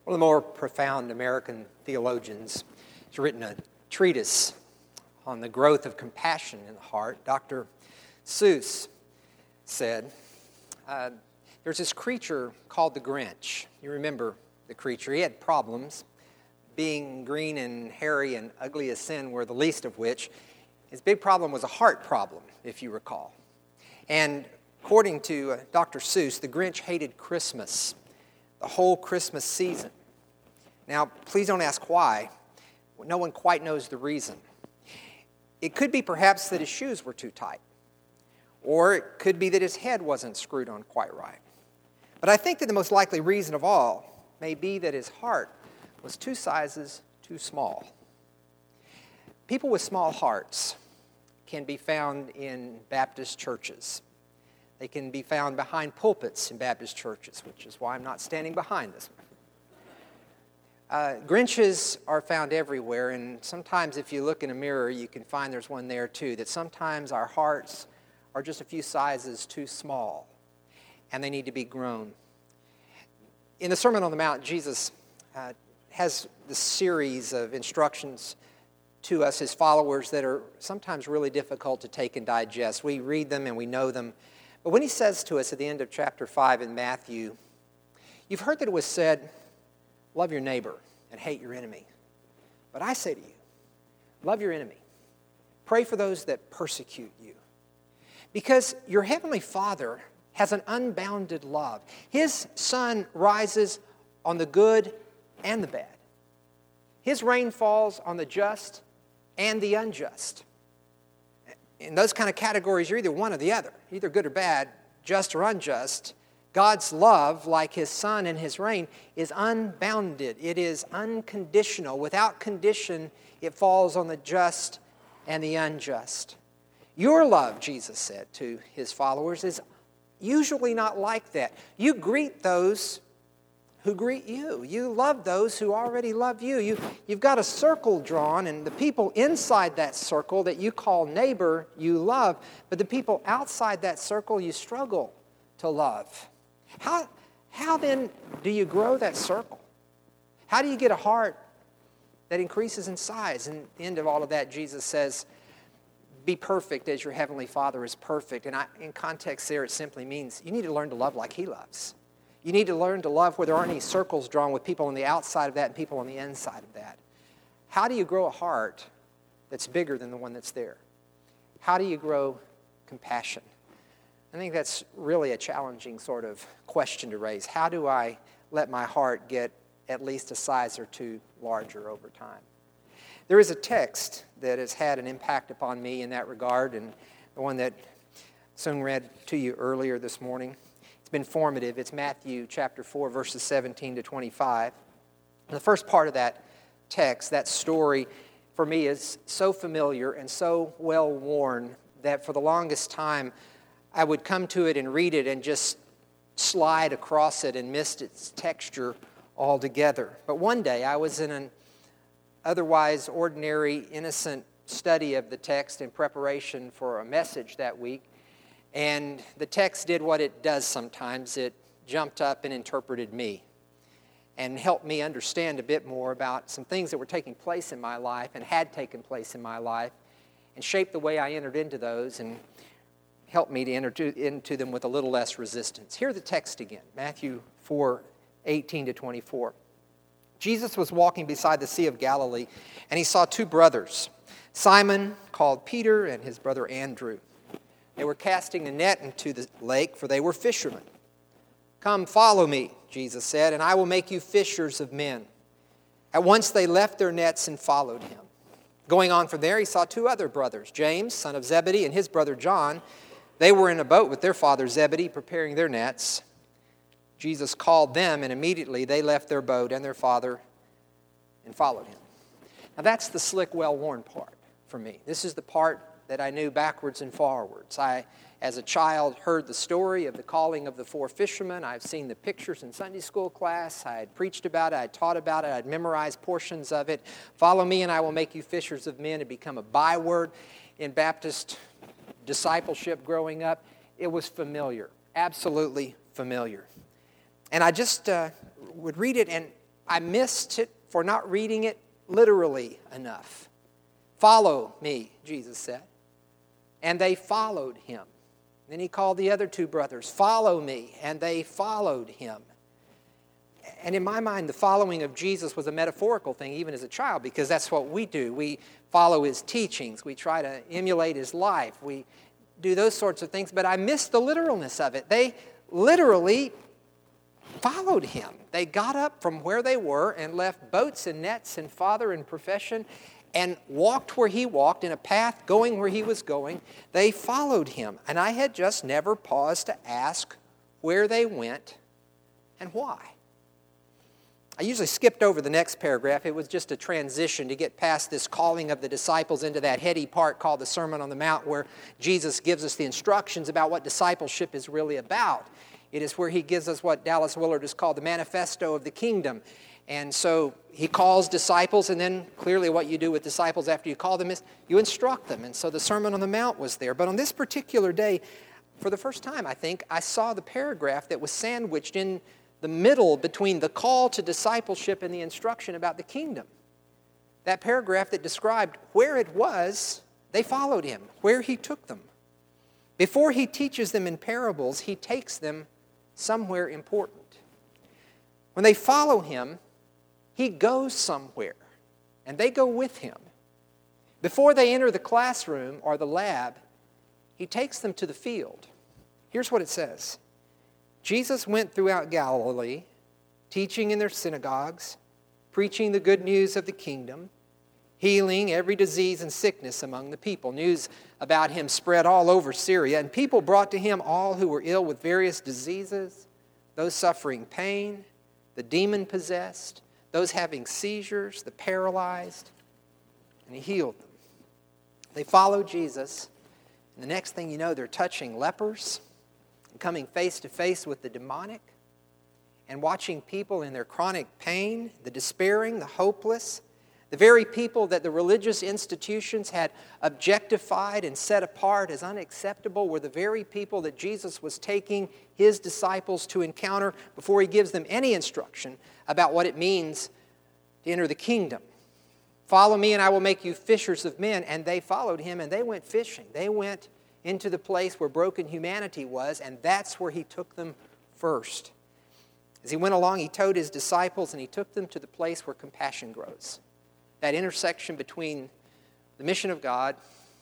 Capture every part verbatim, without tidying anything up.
One of the more profound American theologians has written a treatise on the growth of compassion in the heart. Doctor Seuss said, uh, there's this creature called the Grinch. You remember the creature. He had problems. Being green and hairy and ugly as sin were the least of which. His big problem was a heart problem, if you recall. And according to uh, Doctor Seuss, the Grinch hated Christmas, the whole Christmas season. Now, please don't ask why. No one quite knows the reason. It could be perhaps that his shoes were too tight. Or it could be that his head wasn't screwed on quite right. But I think that the most likely reason of all may be that his heart was two sizes too small. People with small hearts can be found in Baptist churches. They can be found behind pulpits in Baptist churches, which is why I'm not standing behind this one. Uh, Grinches are found everywhere, and sometimes if you look in a mirror, you can find there's one there too, that sometimes our hearts are just a few sizes too small, and they need to be grown. In the Sermon on the Mount, Jesus uh, has this series of instructions to us, his followers, that are sometimes really difficult to take and digest. We read them and we know them. But when he says to us at the end of chapter five in Matthew, you've heard that it was said, love your neighbor and hate your enemy. But I say to you, love your enemy. Pray for those that persecute you. Because your heavenly Father has an unbounded love. His sun rises on the good and the bad. His rain falls on the just and the unjust. In those kind of categories, you're either one or the other, either good or bad, just or unjust. God's love, like his sun and his rain, is unbounded. It is unconditional. Without condition, it falls on the just and the unjust. Your love, Jesus said to his followers, is usually not like that. You greet those who greet you. You love those who already love you. you. You've got a circle drawn, and the people inside that circle that you call neighbor, you love, but the people outside that circle, you struggle to love. How, how then do you grow that circle? How do you get a heart that increases in size? And at the end of all of that, Jesus says, be perfect as your heavenly Father is perfect. And I, in context there, it simply means you need to learn to love like he loves. You need to learn to love where there aren't any circles drawn with people on the outside of that and people on the inside of that. How do you grow a heart that's bigger than the one that's there? How do you grow compassion? I think that's really a challenging sort of question to raise. How do I let my heart get at least a size or two larger over time? There is a text that has had an impact upon me in that regard, and the one that Sung read to you earlier this morning. It's been formative. It's Matthew chapter four, verses seventeen to twenty-five. And the first part of that text, that story, for me is so familiar and so well worn that for the longest time I would come to it and read it and just slide across it and missed its texture altogether. But one day I was in an otherwise ordinary, innocent study of the text in preparation for a message that week, and the text did what it does sometimes. It jumped up and interpreted me and helped me understand a bit more about some things that were taking place in my life and had taken place in my life, and shaped the way I entered into those and helped me to enter into them with a little less resistance. Hear the text again, Matthew four, eighteen to twenty-four. Jesus was walking beside the Sea of Galilee, and he saw two brothers, Simon, called Peter, and his brother Andrew. They were casting a net into the lake, for they were fishermen. Come, follow me, Jesus said, and I will make you fishers of men. At once they left their nets and followed him. Going on from there, he saw two other brothers, James, son of Zebedee, and his brother John. They were in a boat with their father Zebedee, preparing their nets. Jesus called them, and immediately they left their boat and their father and followed him. Now that's the slick, well-worn part for me. This is the part that I knew backwards and forwards. I, as a child, heard the story of the calling of the four fishermen. I've seen the pictures in Sunday school class. I had preached about it. I had taught about it. I had memorized portions of it. Follow me, and I will make you fishers of men. It become a byword in Baptist discipleship growing up. It was familiar, absolutely familiar. And I just uh, would read it, and I missed it for not reading it literally enough. Follow me, Jesus said. And they followed him. Then he called the other two brothers, follow me, and they followed him. And in my mind, the following of Jesus was a metaphorical thing, even as a child, because that's what we do. We follow his teachings. We try to emulate his life. We do those sorts of things, but I missed the literalness of it. They literally followed him. They got up from where they were and left boats and nets and father and profession and walked where he walked in a path going where he was going. They followed him. And I had just never paused to ask where they went and why. I usually skipped over the next paragraph. It was just a transition to get past this calling of the disciples into that heady part called the Sermon on the Mount, where Jesus gives us the instructions about what discipleship is really about. It is where he gives us what Dallas Willard has called the manifesto of the kingdom. And so he calls disciples, and then clearly what you do with disciples after you call them is you instruct them. And so the Sermon on the Mount was there. But on this particular day, for the first time, I think, I saw the paragraph that was sandwiched in the middle between the call to discipleship and the instruction about the kingdom. That paragraph that described where it was, they followed him, where he took them. Before he teaches them in parables, he takes them somewhere important. When they follow him, he goes somewhere, and they go with him. Before they enter the classroom or the lab, he takes them to the field. Here's what it says. Jesus went throughout Galilee, teaching in their synagogues, preaching the good news of the kingdom, healing every disease and sickness among the people. News about him spread all over Syria, and people brought to him all who were ill with various diseases, those suffering pain, the demon-possessed, those having seizures, the paralyzed, and he healed them. They followed Jesus, and the next thing you know, they're touching lepers, coming face to face with the demonic, and watching people in their chronic pain, the despairing, the hopeless, the very people that the religious institutions had objectified and set apart as unacceptable were the very people that Jesus was taking his disciples to encounter before he gives them any instruction about what it means to enter the kingdom. Follow me and I will make you fishers of men. And they followed him and they went fishing. They went into the place where broken humanity was, and that's where he took them first. As he went along, he towed his disciples, and he took them to the place where compassion grows. That intersection between the mission of God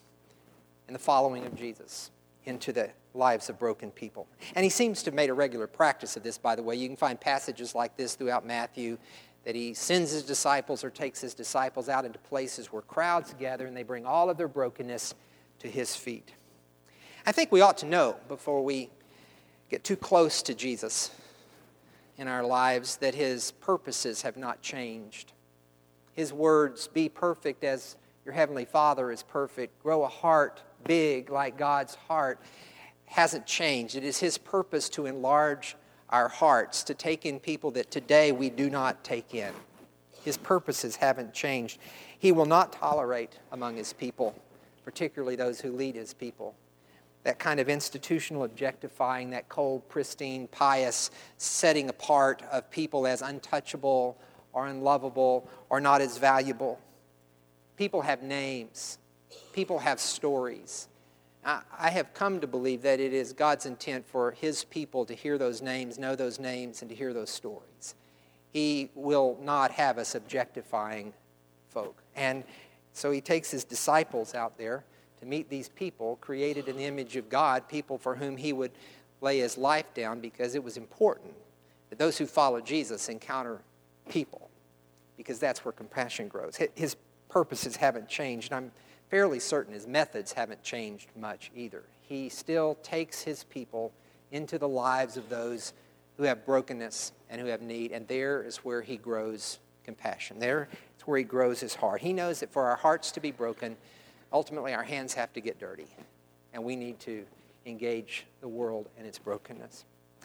and the following of Jesus into the lives of broken people. And he seems to have made a regular practice of this, by the way. You can find passages like this throughout Matthew, that he sends his disciples or takes his disciples out into places where crowds gather, and they bring all of their brokenness to his feet. I think we ought to know before we get too close to Jesus in our lives that his purposes have not changed. His words, be perfect as your heavenly Father is perfect, grow a heart big like God's heart, hasn't changed. It is his purpose to enlarge our hearts, to take in people that today we do not take in. His purposes haven't changed. He will not tolerate among his people, particularly those who lead his people, that kind of institutional objectifying, that cold, pristine, pious setting apart of people as untouchable or unlovable or not as valuable. People have names. People have stories. I, I have come to believe that it is God's intent for his people to hear those names, know those names, and to hear those stories. He will not have us objectifying folk. And so he takes his disciples out there to meet these people created in the image of God, people for whom he would lay his life down because it was important that those who follow Jesus encounter people, because that's where compassion grows. His purposes haven't changed, and I'm fairly certain his methods haven't changed much either. He still takes his people into the lives of those who have brokenness and who have need, and there is where he grows compassion. There is where he grows his heart. He knows that for our hearts to be broken, ultimately, our hands have to get dirty, and we need to engage the world in its brokenness.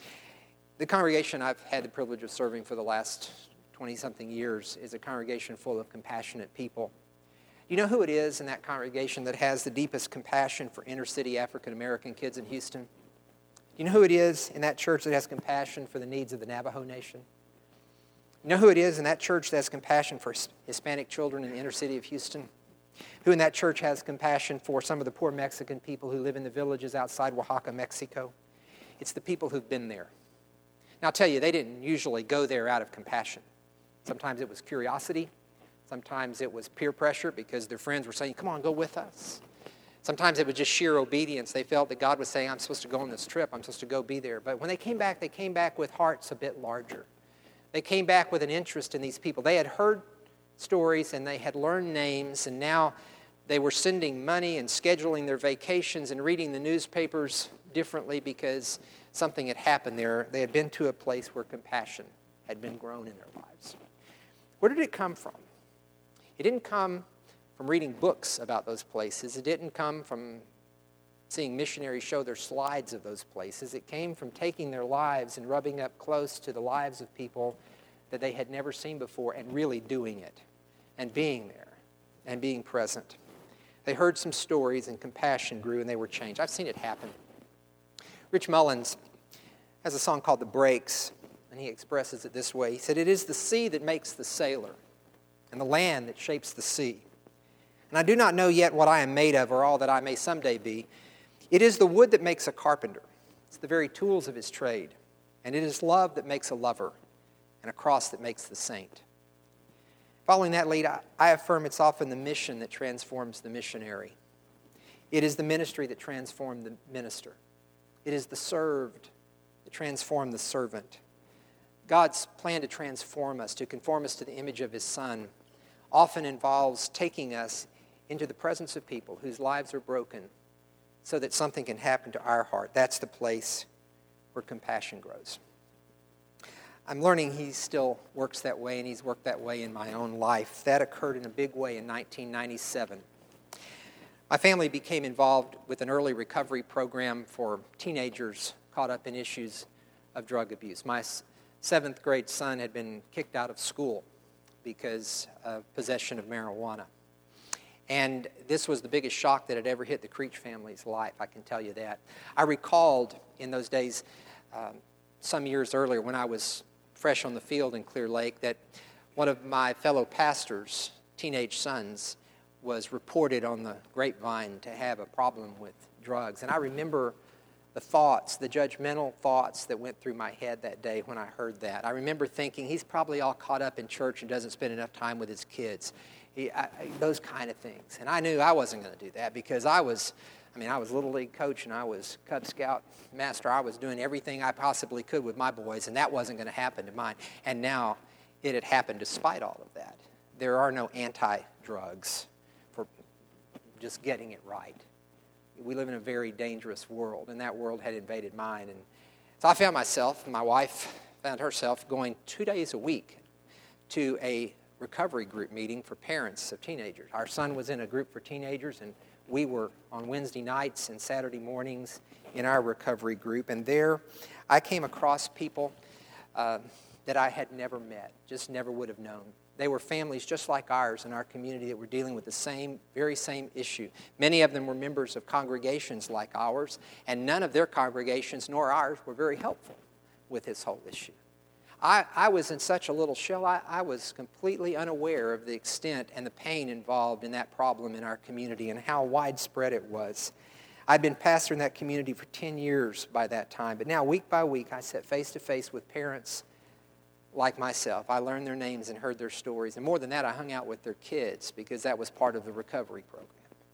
The congregation I've had the privilege of serving for the last twenty-something years is a congregation full of compassionate people. Do you know who it is in that congregation that has the deepest compassion for inner-city African-American kids in Houston? Do you know who it is in that church that has compassion for the needs of the Navajo Nation? You know who it is in that church that has compassion for Hispanic children in the inner city of Houston? Who in that church has compassion for some of the poor Mexican people who live in the villages outside Oaxaca, Mexico? It's the people who've been there. Now, I'll tell you, they didn't usually go there out of compassion. Sometimes it was curiosity. Sometimes it was peer pressure because their friends were saying, come on, go with us. Sometimes it was just sheer obedience. They felt that God was saying, I'm supposed to go on this trip. I'm supposed to go be there. But when they came back, they came back with hearts a bit larger. They came back with an interest in these people. They had heard stories and they had learned names, and now they were sending money and scheduling their vacations and reading the newspapers differently because something had happened there. They had been to a place where compassion had been grown in their lives. Where did it come from? It didn't come from reading books about those places. It didn't come from seeing missionaries show their slides of those places. It came from taking their lives and rubbing up close to the lives of people that they had never seen before and really doing it and being there and being present. They heard some stories and compassion grew and they were changed. I've seen it happen. Rich Mullins has a song called The Breaks, and he expresses it this way. He said, it is the sea that makes the sailor and the land that shapes the sea. And I do not know yet what I am made of or all that I may someday be. It is the wood that makes a carpenter. It's the very tools of his trade. And it is love that makes a lover and a cross that makes the saint. Following that lead, I, I affirm it's often the mission that transforms the missionary. It is the ministry that transformed the minister. It is the served that transformed the servant. God's plan to transform us, to conform us to the image of His Son, often involves taking us into the presence of people whose lives are broken so that something can happen to our heart. That's the place where compassion grows. I'm learning He still works that way, and He's worked that way in my own life. That occurred in a big way in nineteen ninety-seven. My family became involved with an early recovery program for teenagers caught up in issues of drug abuse. My seventh grade son had been kicked out of school because of possession of marijuana. And this was the biggest shock that had ever hit the Creech family's life, I can tell you that. I recalled in those days, um, some years earlier when I was fresh on the field in Clear Lake, that one of my fellow pastors' teenage sons was reported on the grapevine to have a problem with drugs. And I remember the thoughts, the judgmental thoughts that went through my head that day when I heard that. I remember thinking, he's probably all caught up in church and doesn't spend enough time with his kids. He, I, those kind of things. And I knew I wasn't going to do that because I was, I mean, I was Little League coach and I was Cub Scout master. I was doing everything I possibly could with my boys, and that wasn't going to happen to mine. And now it had happened despite all of that. There are no anti-drugs for just getting it right. We live in a very dangerous world, and that world had invaded mine. And so I found myself, my wife found herself going two days a week to a recovery group meeting for parents of teenagers. Our son was in a group for teenagers, and we were on Wednesday nights and Saturday mornings in our recovery group. And there I came across people uh, that I had never met, just never would have known. They were families just like ours in our community that were dealing with the same, very same issue. Many of them were members of congregations like ours, and none of their congregations nor ours were very helpful with this whole issue. I, I was in such a little shell, I, I was completely unaware of the extent and the pain involved in that problem in our community and how widespread it was. I'd been pastoring that community for ten years by that time, but now week by week I sat face to face with parents like myself. I learned their names and heard their stories. And more than that, I hung out with their kids because that was part of the recovery program.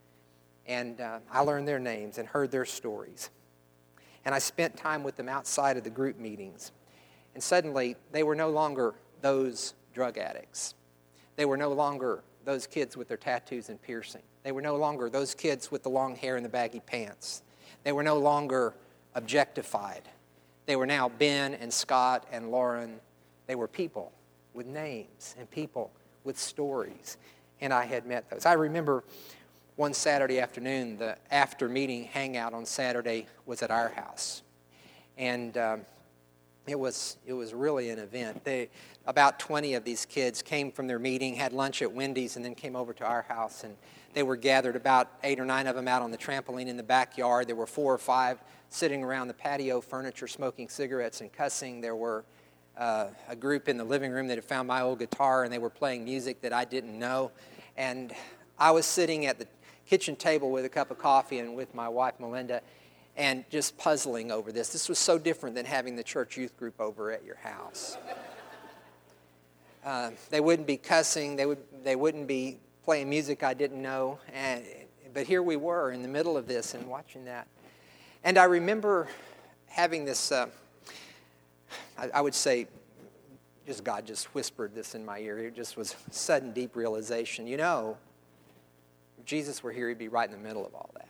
And uh, I learned their names and heard their stories. And I spent time with them outside of the group meetings. And suddenly, they were no longer those drug addicts. They were no longer those kids with their tattoos and piercing. They were no longer those kids with the long hair and the baggy pants. They were no longer objectified. They were now Ben and Scott and Lauren. They were people with names and people with stories, and I had met those. I remember one Saturday afternoon, the after-meeting hangout on Saturday was at our house, and um, it was it was really an event. They, about twenty of these kids came from their meeting, had lunch at Wendy's, and then came over to our house, and they were gathered, about eight or nine of them out on the trampoline in the backyard. There were four or five sitting around the patio furniture smoking cigarettes and cussing. There were uh, a group in the living room that had found my old guitar, and they were playing music that I didn't know. And I was sitting at the kitchen table with a cup of coffee and with my wife, Melinda, and just puzzling over this. This was so different than having the church youth group over at your house. Uh, they wouldn't be cussing. They would. They wouldn't be playing music I didn't know. And, but here we were in the middle of this and watching that. And I remember having this, uh, I, I would say, just God just whispered this in my ear. It just was a sudden, deep realization. You know, if Jesus were here, he'd be right in the middle of all that.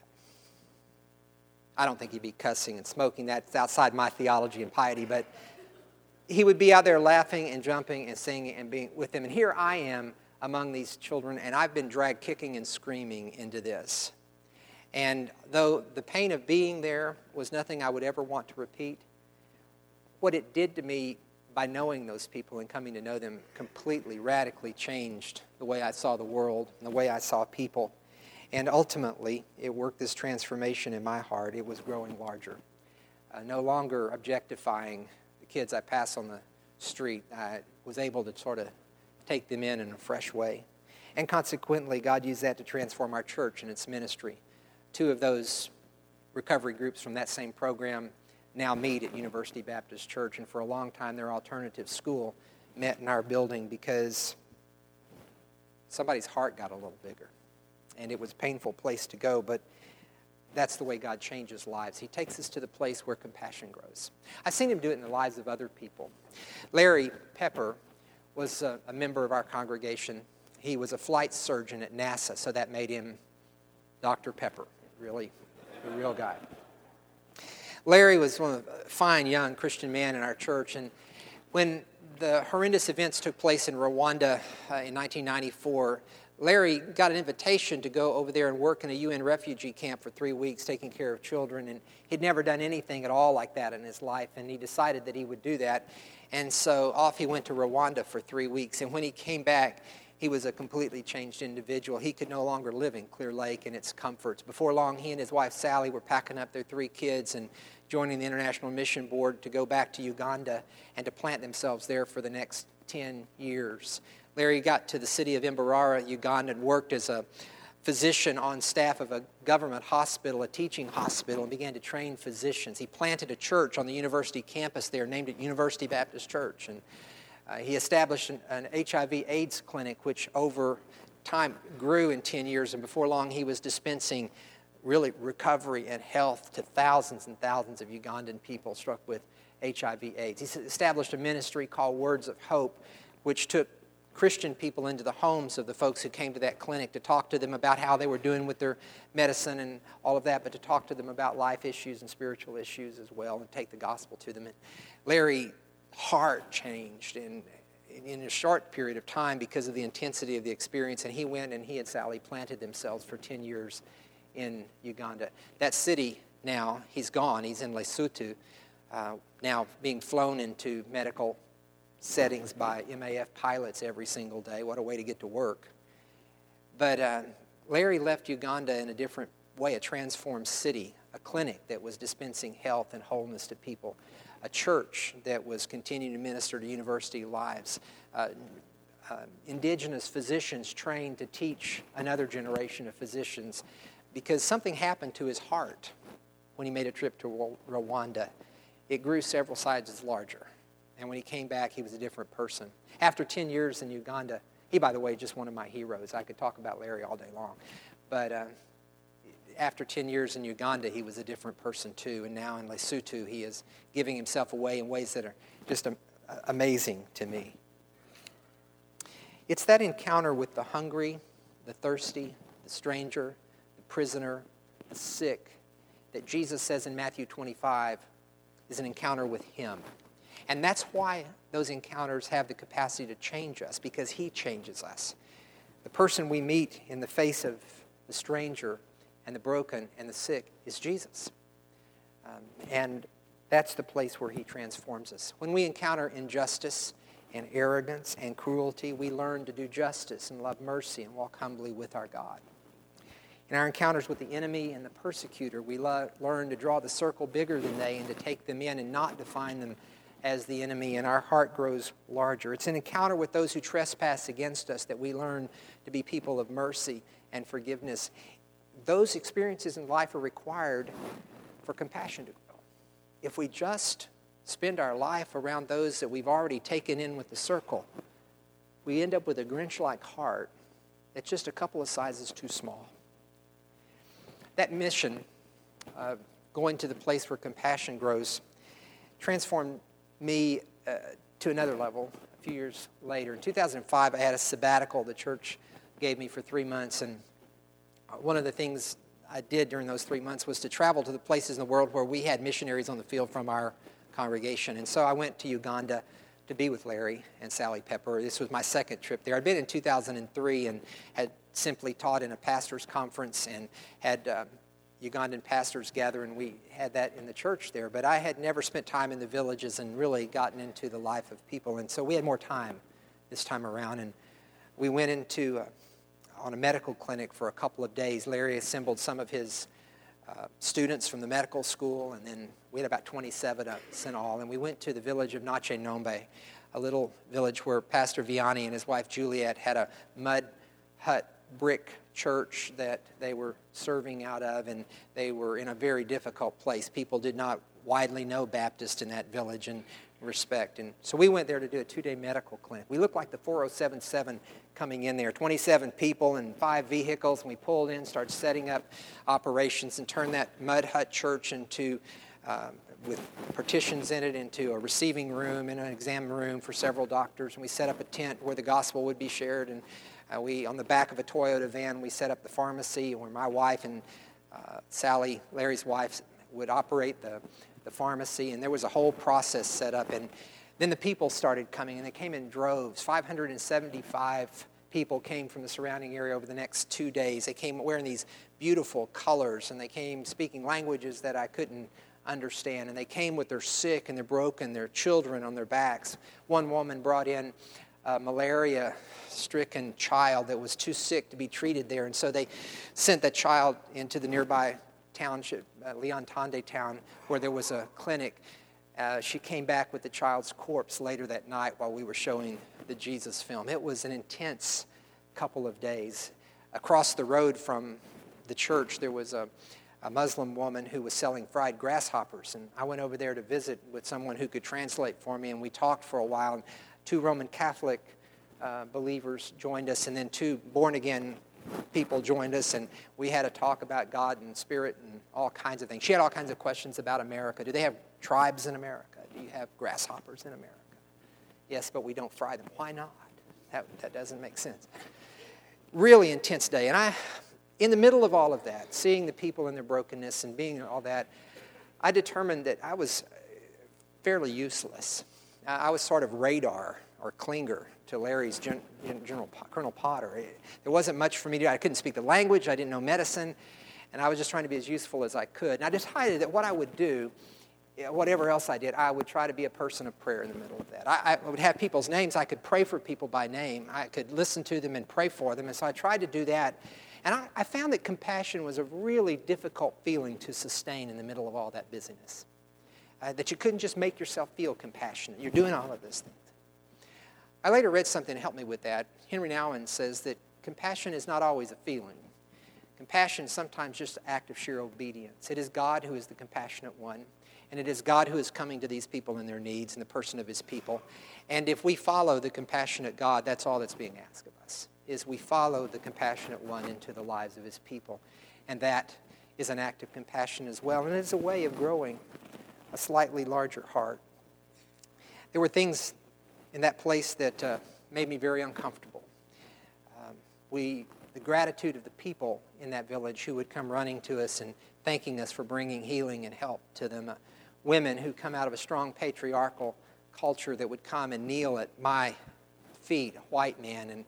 I don't think he'd be cussing and smoking. That's outside my theology and piety, but he would be out there laughing and jumping and singing and being with them. And here I am among these children, and I've been dragged kicking and screaming into this. And though the pain of being there was nothing I would ever want to repeat, what it did to me by knowing those people and coming to know them completely, radically changed the way I saw the world and the way I saw people. And ultimately, it worked this transformation in my heart. It was growing larger. Uh, no longer objectifying the kids I pass on the street. I was able to sort of take them in in a fresh way. And consequently, God used that to transform our church and its ministry. Two of those recovery groups from that same program now meet at University Baptist Church. And for a long time, their alternative school met in our building because somebody's heart got a little bigger. And it was a painful place to go, but that's the way God changes lives. He takes us to the place where compassion grows. I've seen him do it in the lives of other people. Larry Pepper was a, a member of our congregation. He was a flight surgeon at NASA, so that made him Doctor Pepper, really, a real guy. Larry was one of a fine young Christian man in our church, and when the horrendous events took place in Rwanda uh, in nineteen ninety-four, Larry got an invitation to go over there and work in a U N refugee camp for three weeks taking care of children, and he'd never done anything at all like that in his life, and he decided that he would do that. And so off he went to Rwanda for three weeks, and when he came back, he was a completely changed individual. He could no longer live in Clear Lake and its comforts. Before long, he and his wife Sally were packing up their three kids and joining the International Mission Board to go back to Uganda and to plant themselves there for the next ten years. Larry got to the city of Imbarara, Uganda, and worked as a physician on staff of a government hospital, a teaching hospital, and began to train physicians. He planted a church on the university campus there, named it University Baptist Church. And uh, he established an, an H I V AIDS clinic, which over time grew in ten years. And before long, he was dispensing really recovery and health to thousands and thousands of Ugandan people struck with H I V AIDS. He established a ministry called Words of Hope, which took Christian people into the homes of the folks who came to that clinic to talk to them about how they were doing with their medicine and all of that, but to talk to them about life issues and spiritual issues as well and take the gospel to them. And Larry's heart changed in, in a short period of time because of the intensity of the experience, and he went and he and Sally planted themselves for ten years in Uganda. That city now, he's gone, he's in Lesotho, uh, now being flown into medical settings by M A F pilots every single day. What a way to get to work. But uh, Larry left Uganda in a different way, a transformed city, a clinic that was dispensing health and wholeness to people, a church that was continuing to minister to university lives, uh, uh, indigenous physicians trained to teach another generation of physicians, because something happened to his heart when he made a trip to Rwanda. It grew several sizes larger. And when he came back, he was a different person. After ten years in Uganda, he, by the way, just one of my heroes. I could talk about Larry all day long. But uh, after ten years in Uganda, he was a different person too. And now in Lesotho, he is giving himself away in ways that are just um, amazing to me. It's that encounter with the hungry, the thirsty, the stranger, the prisoner, the sick, that Jesus says in Matthew twenty-five is an encounter with him. And that's why those encounters have the capacity to change us, because he changes us. The person we meet in the face of the stranger and the broken and the sick is Jesus. Um, and that's the place where he transforms us. When we encounter injustice and arrogance and cruelty, we learn to do justice and love mercy and walk humbly with our God. In our encounters with the enemy and the persecutor, we lo- learn to draw the circle bigger than they and to take them in and not define them as the enemy, and our heart grows larger. It's an encounter with those who trespass against us that we learn to be people of mercy and forgiveness. Those experiences in life are required for compassion to grow. If we just spend our life around those that we've already taken in with the circle, we end up with a Grinch-like heart that's just a couple of sizes too small. That mission, uh, going to the place where compassion grows, transformed me uh, to another level a few years later. In two thousand five, I had a sabbatical the church gave me for three months, and one of the things I did during those three months was to travel to the places in the world where we had missionaries on the field from our congregation. And so I went to Uganda to be with Larry and Sally Pepper. This was my second trip there. I'd been in two thousand three and had simply taught in a pastor's conference and had um, Ugandan pastors gather, and we had that in the church there. But I had never spent time in the villages and really gotten into the life of people. And so we had more time this time around. And we went into, uh, on a medical clinic for a couple of days. Larry assembled some of his uh, students from the medical school, and then we had about twenty-seven of us in all. And we went to the village of Nache Nombe, a little village where Pastor Vianney and his wife Juliet had a mud hut brick church that they were serving out of, and they were in a very difficult place. People did not widely know Baptist in that village and respect. And so we went there to do a two-day medical clinic. We looked like the four oh seven seven coming in there, twenty-seven people and five vehicles, and we pulled in, started setting up operations, and turned that mud hut church into, um, with partitions in it, into a receiving room and an exam room for several doctors. And we set up a tent where the gospel would be shared, and Uh, we, on the back of a Toyota van, we set up the pharmacy where my wife and uh, Sally, Larry's wife, would operate the, the pharmacy, and there was a whole process set up. And then the people started coming, and they came in droves. five hundred seventy-five people came from the surrounding area over the next two days. They came wearing these beautiful colors, and they came speaking languages that I couldn't understand. And they came with their sick and their broken, their children on their backs. One woman brought in a malaria-stricken child that was too sick to be treated there, and so they sent that child into the nearby township, uh, Leon Tande town, where there was a clinic. Uh, she came back with the child's corpse later that night while we were showing the Jesus film. It was an intense couple of days. Across the road from the church, there was a, a Muslim woman who was selling fried grasshoppers, and I went over there to visit with someone who could translate for me, and we talked for a while. And two Roman Catholic uh, believers joined us, and then two born-again people joined us, and we had a talk about God and Spirit and all kinds of things. She had all kinds of questions about America. Do they have tribes in America? Do you have grasshoppers in America? Yes, but we don't fry them. Why not? That, that doesn't make sense. Really intense day. And I, in the middle of all of that, seeing the people in their brokenness and being all that, I determined that I was fairly useless. I was sort of radar or clinger to Larry's Gen- General Colonel Potter. There wasn't much for me to do. I couldn't speak the language. I didn't know medicine. And I was just trying to be as useful as I could. And I decided that what I would do, whatever else I did, I would try to be a person of prayer in the middle of that. I, I would have people's names. I could pray for people by name. I could listen to them and pray for them. And so I tried to do that. And I, I found that compassion was a really difficult feeling to sustain in the middle of all that busyness. Uh, that you couldn't just make yourself feel compassionate. You're doing all of those things. I later read something to help me with that. Henry Nouwen says that compassion is not always a feeling. Compassion is sometimes just an act of sheer obedience. It is God who is the compassionate one, and it is God who is coming to these people in their needs in the person of his people. And if we follow the compassionate God, that's all that's being asked of us, is we follow the compassionate one into the lives of his people. And that is an act of compassion as well, and it is a way of growing a slightly larger heart. There were things in that place that uh, made me very uncomfortable. Um, we, the gratitude of the people in that village who would come running to us and thanking us for bringing healing and help to them. Uh, women who come out of a strong patriarchal culture that would come and kneel at my feet, a white man, and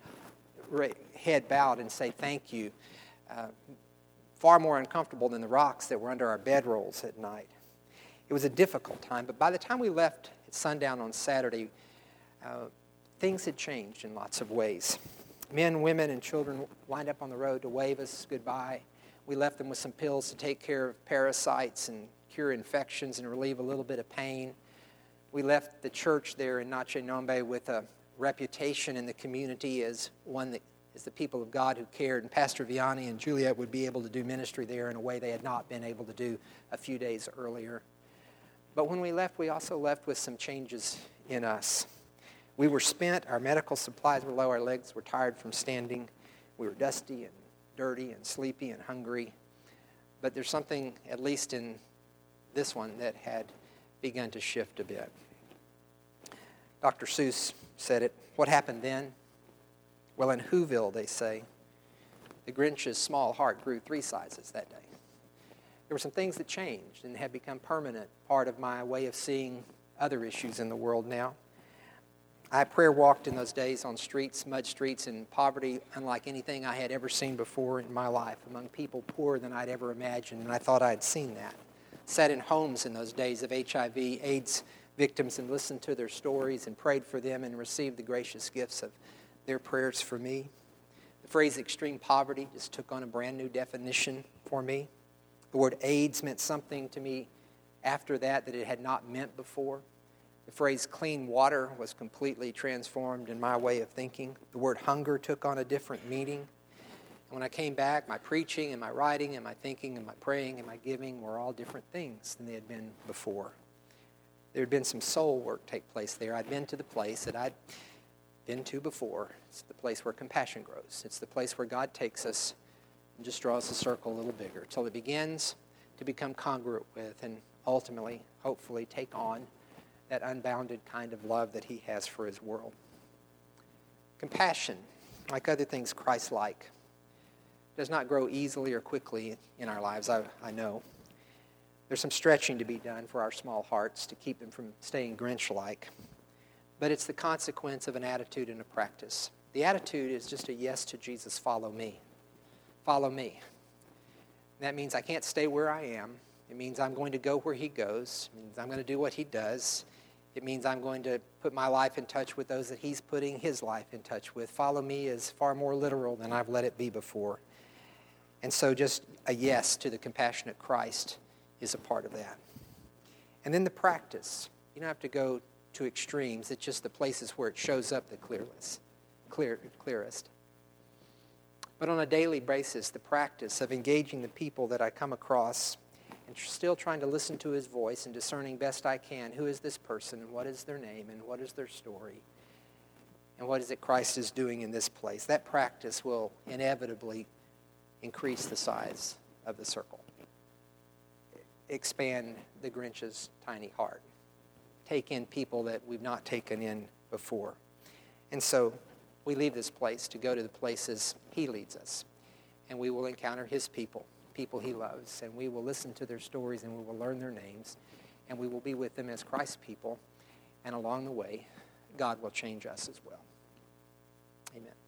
head bowed and say thank you. Uh, far more uncomfortable than the rocks that were under our bedrolls at night. It was a difficult time, but by the time we left at sundown on Saturday, uh, things had changed in lots of ways. Men, women, and children lined up on the road to wave us goodbye. We left them with some pills to take care of parasites and cure infections and relieve a little bit of pain. We left the church there in Noche Nombre with a reputation in the community as one that is the people of God who cared. And Pastor Vianney and Juliet would be able to do ministry there in a way they had not been able to do a few days earlier. But when we left, we also left with some changes in us. We were spent, our medical supplies were low, our legs were tired from standing. We were dusty and dirty and sleepy and hungry. But there's something, at least in this one, that had begun to shift a bit. Doctor Seuss said it. What happened then? Well, in Whoville, they say, the Grinch's small heart grew three sizes that day. There were some things that changed and had become permanent part of my way of seeing other issues in the world now. I prayer walked in those days on streets, mud streets, in poverty unlike anything I had ever seen before in my life, among people poorer than I'd ever imagined, and I thought I had seen that. Sat in homes in those days of H I V, AIDS victims, and listened to their stories and prayed for them and received the gracious gifts of their prayers for me. The phrase extreme poverty just took on a brand new definition for me. The word AIDS meant something to me after that that it had not meant before. The phrase clean water was completely transformed in my way of thinking. The word hunger took on a different meaning. And when I came back, my preaching and my writing and my thinking and my praying and my giving were all different things than they had been before. There had been some soul work take place there. I'd been to the place that I'd been to before. It's the place where compassion grows. It's the place where God takes us and just draws the circle a little bigger till it begins to become congruent with and ultimately, hopefully, take on that unbounded kind of love that he has for his world. Compassion, like other things Christ-like, does not grow easily or quickly in our lives, I, I know. There's some stretching to be done for our small hearts to keep them from staying Grinch-like. But it's the consequence of an attitude and a practice. The attitude is just a yes to Jesus, follow me. Follow me. That means I can't stay where I am. It means I'm going to go where he goes. It means I'm going to do what he does. It means I'm going to put my life in touch with those that he's putting his life in touch with. Follow me is far more literal than I've let it be before. And so just a yes to the compassionate Christ is a part of that. And then the practice. You don't have to go to extremes. It's just the places where it shows up the clearest. Clear, clearest. But on a daily basis, the practice of engaging the people that I come across and still trying to listen to his voice and discerning best I can who is this person and what is their name and what is their story and what is it Christ is doing in this place. That practice will inevitably increase the size of the circle, expand the Grinch's tiny heart, take in people that we've not taken in before. And so we leave this place to go to the places he leads us, and we will encounter his people. People he loves, and we will listen to their stories and we will learn their names, and we will be with them as Christ's people, and along the way, God will change us as well. Amen.